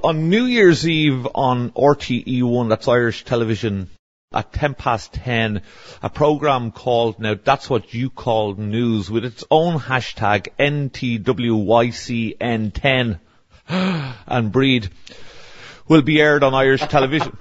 on New Year's Eve on RTE1, that's Irish television, at 10:10, a programme called, now that's what you call news, with its own hashtag NTWYCN10 and breed, will be aired on Irish television.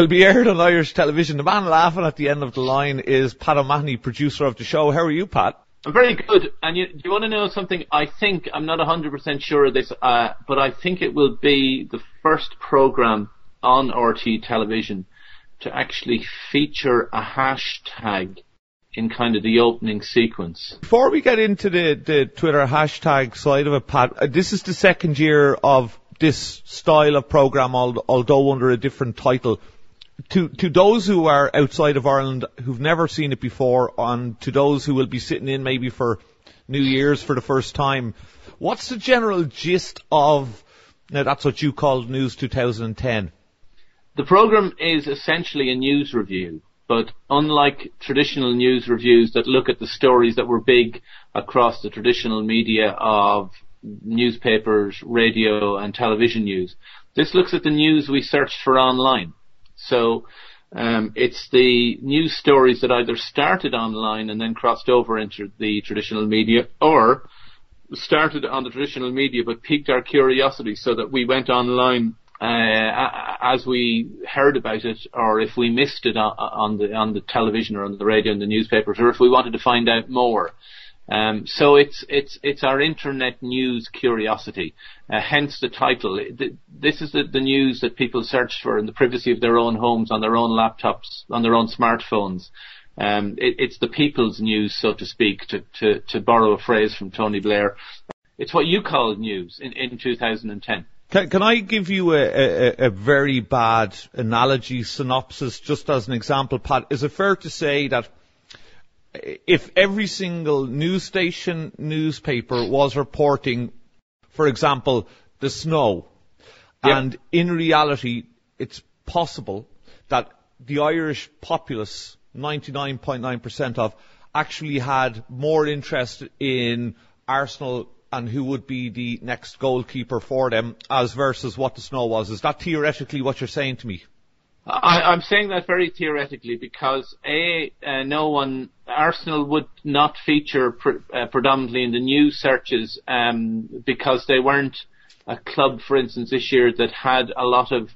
The man laughing at the end of the line is Pat O'Mahony, producer of the show. How are you, Pat? I'm very good. And do you want to know something? I think, I'm not 100% sure of this, but I think it will be the first programme on RTE television to actually feature a hashtag in kind of the opening sequence. Before we get into the Twitter hashtag side of it, Pat, this is the second year of this style of programme, although under a different title. To those who are outside of Ireland, who've never seen it before, and to those who will be sitting in maybe for New Year's for the first time, what's the general gist of, now that's what you called News 2010? The programme is essentially a news review, but unlike traditional news reviews that look at the stories that were big across the traditional media of newspapers, radio and television news, this looks at the news we searched for online. So it's the news stories that either started online and then crossed over into the traditional media, or started on the traditional media but piqued our curiosity so that we went online as we heard about it, or if we missed it on the television or on the radio and the newspapers, or if we wanted to find out more. So it's our internet news curiosity, hence the title. This is the news that people search for in the privacy of their own homes, on their own laptops, on their own smartphones. It's the people's news, so to speak, to borrow a phrase from Tony Blair. It's what you call news in 2010. Can I give you a very bad analogy, synopsis, just as an example, Pat? Is it fair to say that if every single news station, newspaper was reporting, for example, the snow, and in reality it's possible that the Irish populace, 99.9% of, actually had more interest in Arsenal and who would be the next goalkeeper for them as versus what the snow was? Is that theoretically what you're saying to me? I'm saying that very theoretically because Arsenal would not feature predominantly in the news searches because they weren't a club, for instance, this year that had a lot of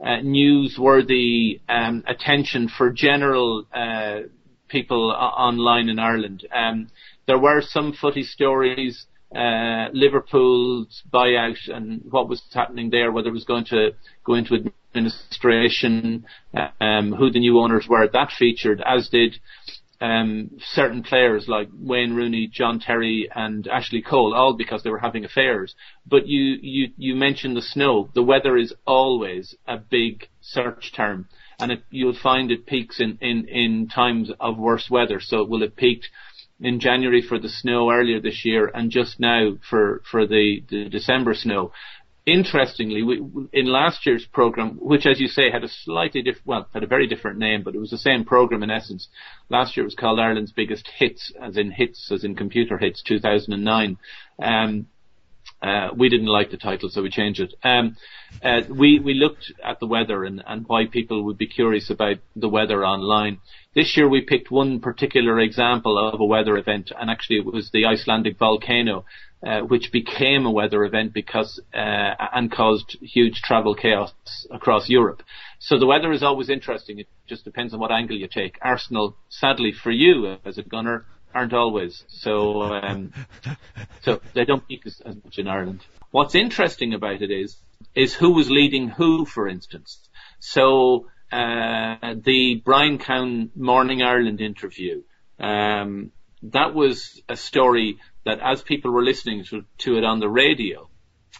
newsworthy attention for general people online in Ireland. There were some footy stories, Liverpool's buyout and what was happening there, whether it was going to go into administration, who the new owners were, that featured, as did certain players like Wayne Rooney, John Terry and Ashley Cole, all because they were having affairs. But you mentioned the snow. The weather is always a big search term, and you'll find it peaks in times of worse weather. So it will have peaked in January for the snow earlier this year, and just now for the December snow. Interestingly, in last year's programme, which as you say had a slightly had a very different name, but it was the same programme in essence. Last year it was called Ireland's Biggest Hits, as in computer hits, 2009. We didn't like the title, so we changed it. We looked at the weather and why people would be curious about the weather online. This year we picked one particular example of a weather event, and actually it was the Icelandic volcano, which became a weather event because and caused huge travel chaos across Europe. So the weather is always interesting. It just depends on what angle you take. Arsenal, sadly for you as a gunner, aren't always. So so they don't peak as much in Ireland. What's interesting about it is who was leading who, for instance. So the Brian Cowan Morning Ireland interview, that was a story that as people were listening to it on the radio,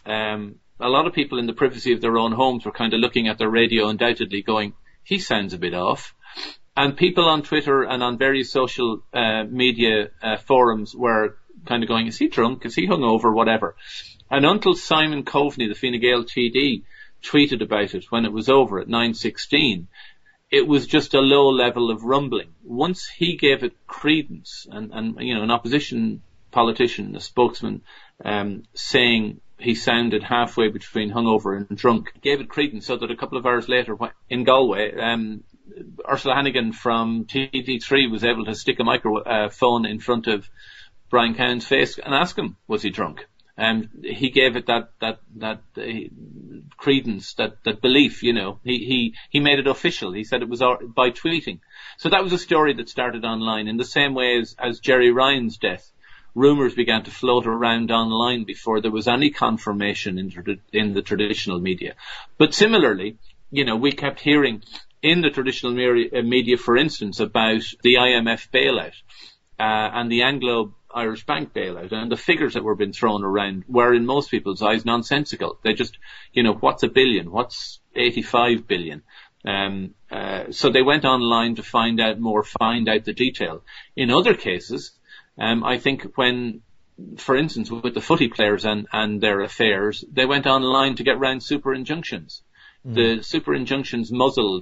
a lot of people in the privacy of their own homes were kind of looking at their radio undoubtedly going, he sounds a bit off. And people on Twitter and on various social media forums were kind of going, is he drunk? Is he hungover? Whatever. And until Simon Coveney, the Fine Gael TD, tweeted about it when it was over at 9:16, it was just a low level of rumbling. Once he gave it credence, and an opposition politician, a spokesman, saying he sounded halfway between hungover and drunk, gave it credence, so that a couple of hours later in Galway, Ursula Hannigan from TV3 was able to stick a microphone in front of Brian Cowan's face and ask him, was he drunk? He gave it that credence, that belief, you know. He made it official. He said it was by tweeting. So that was a story that started online in the same way as Jerry Ryan's death. Rumours began to float around online before there was any confirmation in the traditional media. But similarly, you know, we kept hearing in the traditional media, for instance, about the IMF bailout and the Anglo-Irish Bank bailout, and the figures that were being thrown around were, in most people's eyes, nonsensical. They just, you know, what's a billion? What's 85 billion? So they went online to find out more, find out the detail. In other cases, I think when, for instance, with the footy players and their affairs, they went online to get round super injunctions. The super injunctions muzzled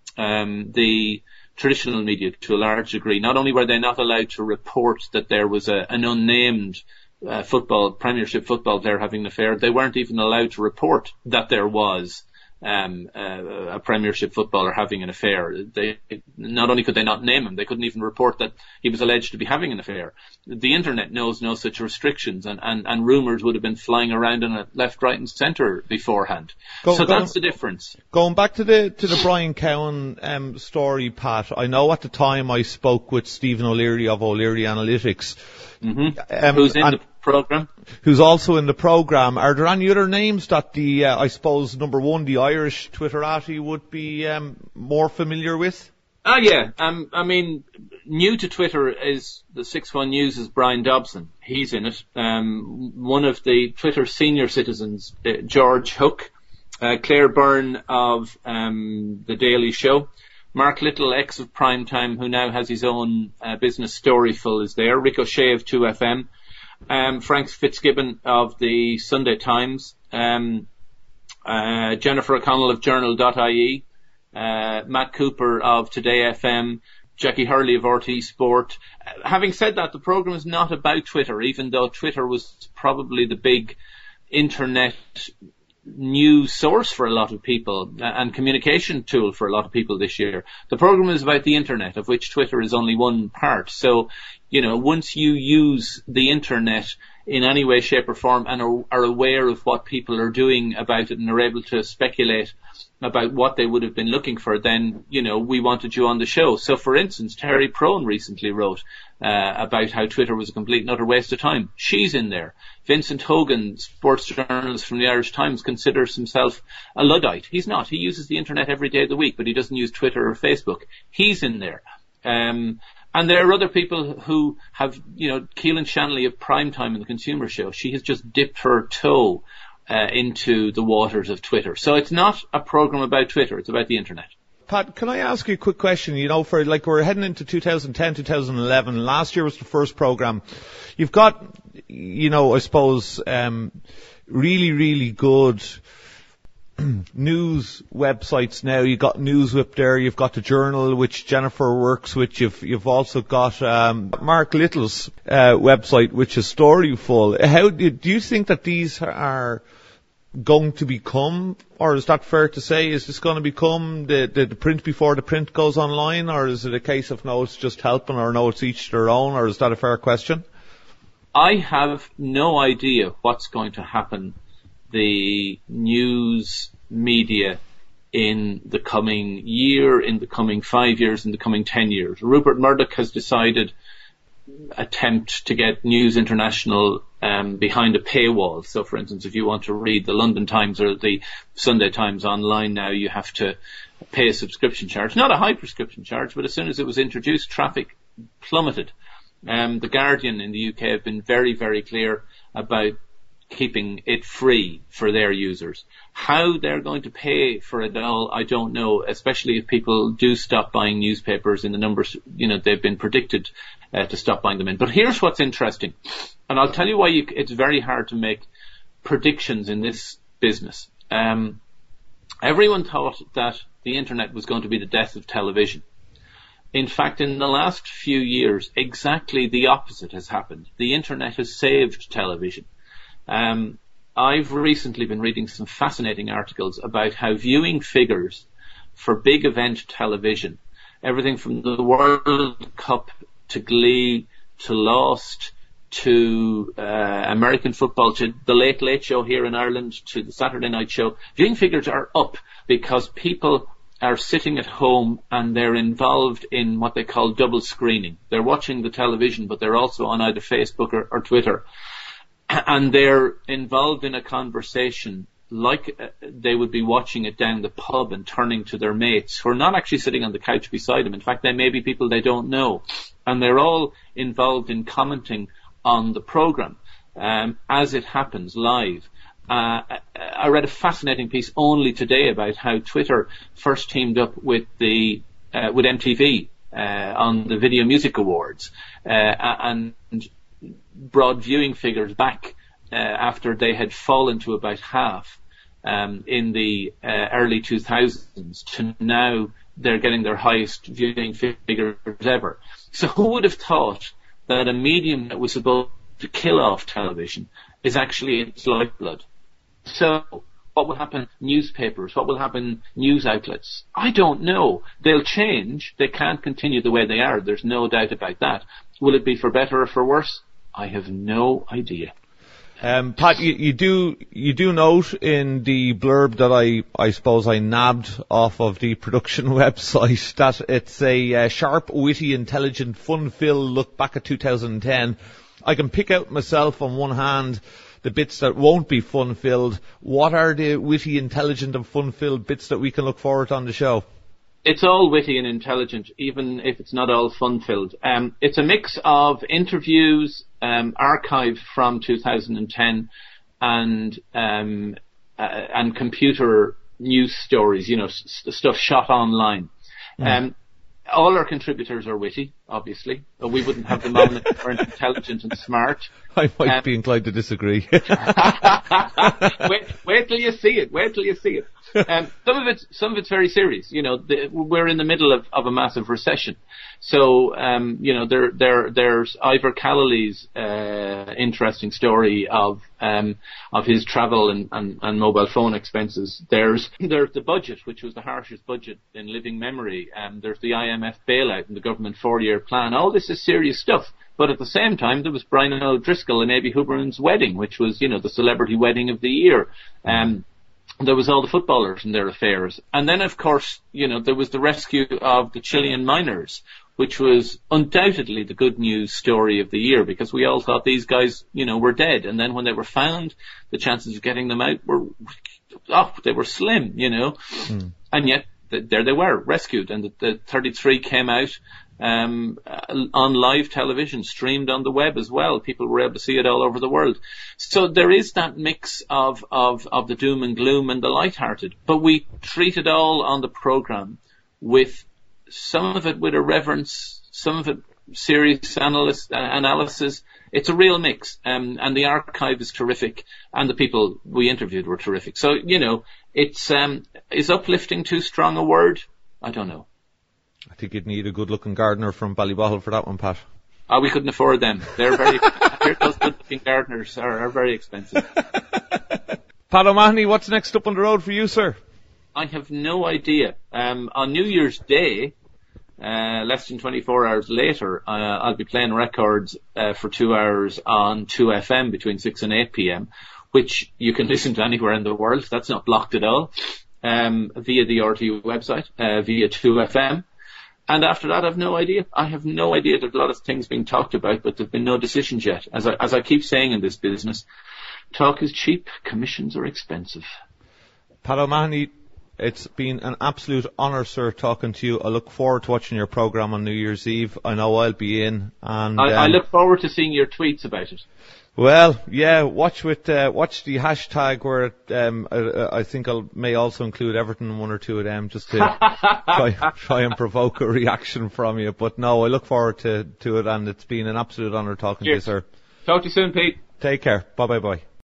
the traditional media to a large degree. Not only were they not allowed to report that there was an unnamed Premiership football player having an affair, they weren't even allowed to report that there was a Premiership footballer having an affair. Not only could they not name him, they couldn't even report that he was alleged to be having an affair. The internet knows no such restrictions, and rumours would have been flying around in it left, right and centre beforehand. That's the difference. Going back to the Brian Cowan story, Pat, I know at the time I spoke with Stephen O'Leary of O'Leary Analytics. Mm-hmm. Who's in the programme? Who's also in the programme. Are there any other names that I suppose, number one, the Irish Twitterati would be more familiar with? Yeah. I mean, new to Twitter is the 6-1 News is Brian Dobson. He's in it. One of the Twitter senior citizens, George Hook, Claire Byrne of The Daily Show, Mark Little, ex of Primetime, who now has his own business, Storyful, is there. Ricochet of 2FM. Frank Fitzgibbon of the Sunday Times. Jennifer O'Connell of Journal.ie. Matt Cooper of Today FM. Jackie Hurley of RT Sport. Having said that, the programme is not about Twitter, even though Twitter was probably the big internet news source for a lot of people and communication tool for a lot of people this year. The programme is about the internet, of which Twitter is only one part. So, you know, once you use the internet in any way, shape or form and are aware of what people are doing about it and are able to speculate about what they would have been looking for, then, you know, we wanted you on the show. So, for instance, Terry Prone recently wrote about how Twitter was a complete and utter waste of time. She's in there. Vincent Hogan, sports journalist from the Irish Times, considers himself a Luddite. He's not. He uses the internet every day of the week, but he doesn't use Twitter or Facebook. He's in there. And there are other people who have, you know, Keelan Shanley of Primetime in the Consumer Show. She has just dipped her toe into the waters of Twitter. So it's not a program about Twitter, it's about the internet. Pat, can I ask you a quick question? You know, for like we're heading into 2010, 2011. Last year was the first program. You've got, you know, I suppose, really, really good news websites now. You've got Newswhip there. You've got the Journal, which Jennifer works with. You've also got Mark Little's website, which is Storyful. How do you think that these are going to become, or is that fair to say, is this going to become the print before the print goes online, or is it a case of no, it's just helping, or no, it's each their own, or is that a fair question? I have no idea what's going to happen the news media in the coming year, in the coming 5 years, in the coming 10 years. Rupert Murdoch has decided attempt to get News International behind a paywall. So, for instance, if you want to read the London Times or the Sunday Times online now, you have to pay a subscription charge. Not a high prescription charge, but as soon as it was introduced, traffic plummeted. The Guardian in the UK have been very, very clear about keeping it free for their users. How they're going to pay for it all, I don't know, especially if people do stop buying newspapers in the numbers, you know, they've been predicted to stop buying them in. But here's what's interesting, and I'll tell you why it's very hard to make predictions in this business. Everyone thought that the internet was going to be the death of television. In fact, in the last few years, exactly the opposite has happened. The internet has saved television. I've recently been reading some fascinating articles about how viewing figures for big event television, everything from the World Cup to Glee to Lost to American football to the Late Late Show here in Ireland to the Saturday Night Show, viewing figures are up because people are sitting at home and they're involved in what they call double screening. They're watching the television, but they're also on either Facebook or Twitter. And they're involved in a conversation like they would be watching it down the pub and turning to their mates who are not actually sitting on the couch beside them. In fact, they may be people they don't know. And they're all involved in commenting on the program as it happens live. I read a fascinating piece only today about how Twitter first teamed up with MTV on the Video Music Awards and brought viewing figures back after they had fallen to about half in the early 2000s to now they're getting their highest viewing figures ever. So who would have thought that a medium that was supposed to kill off television is actually its lifeblood? So what will happen newspapers? What will happen news outlets? I don't know. They'll change. They can't continue the way they are. There's no doubt about that. Will it be for better or for worse? I have no idea. Pat, you do note in the blurb that I suppose I nabbed off of the production website that it's a sharp, witty, intelligent, fun-filled look back at 2010. I can pick out myself on one hand the bits that won't be fun-filled. What are the witty, intelligent and fun-filled bits that we can look forward to on the show? It's all witty and intelligent, even if it's not all fun-filled. It's a mix of interviews, archived from 2010, and computer news stories. Stuff shot online. All our contributors are witty, obviously, but we wouldn't have them on if they weren't intelligent and smart. I might be inclined to disagree. Wait till you see it. Wait till you see it. Some of it's very serious. We're in the middle of a massive recession. So, there's Ivor Callilly's interesting story of his travel and mobile phone expenses. There's the budget, which was the harshest budget in living memory. There's the IMF bailout and the government 4-year plan. All this is serious stuff. But at the same time, there was Brian O'Driscoll and Amy Huberman's wedding, which was, the celebrity wedding of the year. There was all the footballers and their affairs. And then, of course, there was the rescue of the Chilean miners, which was undoubtedly the good news story of the year, because we all thought these guys, were dead. And then when they were found, the chances of getting them out they were slim, And yet, there they were, rescued. And the 33 came out on live television, streamed on the web as well. People were able to see it all over the world. So there is that mix of the doom and gloom and the lighthearted, but we treat it all on the program with some of it with irreverence, some of it serious analysis. It's a real mix, and the archive is terrific, and the people we interviewed were terrific. So it's is uplifting too strong a word? I don't know. I think you'd need a good-looking gardener from Ballybottle for that one, Pat. We couldn't afford them. They're very. Those good-looking gardeners are very expensive. Pat O'Mahony, what's next up on the road for you, sir? I have no idea. On New Year's Day, less than 24 hours later, I'll be playing records for 2 hours on 2FM between 6 and 8 p.m, which you can listen to anywhere in the world. That's not blocked at all. Via the RTU website, via 2FM. And after that, I've no idea. I have no idea. There's a lot of things being talked about, but there've been no decisions yet. As I keep saying in this business, talk is cheap, commissions are expensive. Pat O'Mahony, it's been an absolute honour, sir, talking to you. I look forward to watching your programme on New Year's Eve. I know I'll be in. And I look forward to seeing your tweets about it. Well, yeah, watch the hashtag where I think I may also include Everton in one or two of them just to try and provoke a reaction from you. But no, I look forward to it, and it's been an absolute honour talking to you, sir. Talk to you soon, Pete. Take care. Bye.